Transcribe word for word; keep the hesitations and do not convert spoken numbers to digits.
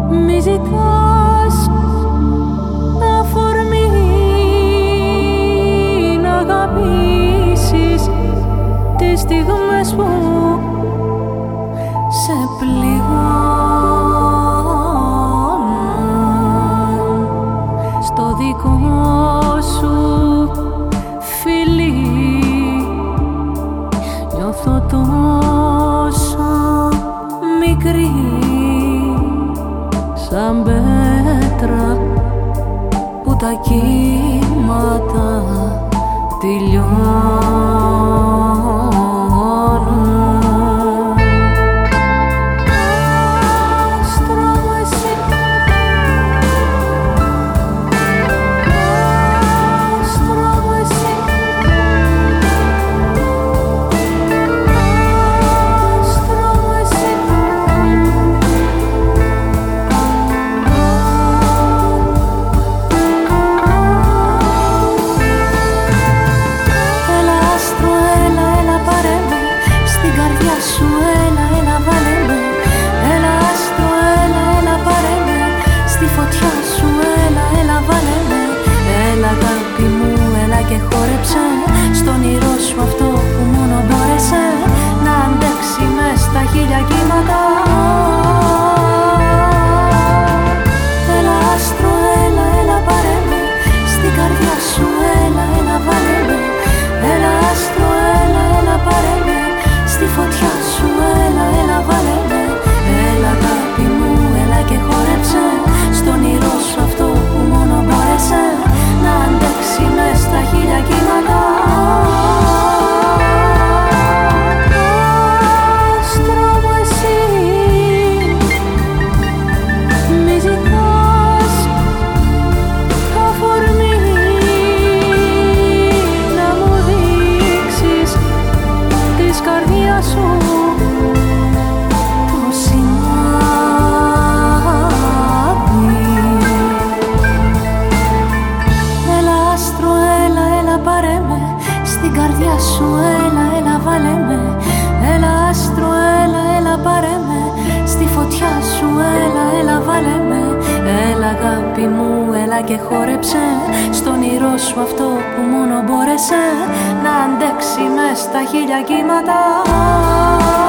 Μη ζητάς τα φορμή να αγαπήσεις τις στιγμές που σε πληγώνουν στο δικό σου φιλί. Νιώθω τόσο μικρή σαν πέτρα που τα κύματα τελειώνουν. Άστρο μου εσύ, άστρο μου εσύ, άστρο μου εσύ. Έλα άστρο, έλα, έλα πάρε με στην καρδιά σου, έλα, έλα βάλε με. Έλα άστρο, έλα, έλα πάρε με στη φωτιά σου, έλα, έλα βάλε με. Έλα αγάπη μου, έλα και χόρεψε στον όνειρό σου αυτό που μόνο μπόρεσε να αντέξει μες στα χίλια κύματα. Έλα άστρο, έλα, έλα πάρε με στην καρδιά σου, έλα, έλα βάλε με. Έλα άστρο, έλα, έλα πάρε με στη φωτιά σου, έλα, έλα βάλε με. Έλα αγάπη μου, έλα και χόρεψε στον όνειρό σου αυτό που μόνο μπόρεσε να αντέξει μες στα χίλια κύματα. Άστρο μου εσύ, μη ζητάς αφορμή να μου δείξεις της καρδιάς σου τόση αγάπη. Έλα άστρο, έλα, έλα πάρε με στην καρδιά σου, έλα, έλα βάλε με. Έλα άστρο, έλα, έλα πάρε με στη φωτιά σου, έλα, έλα βάλε με. Έλα αγάπη μου, έλα και χόρεψε στον όνειρό σου αυτό που μόνο μπόρεσε να αντέξει μες στα χίλια κύματα.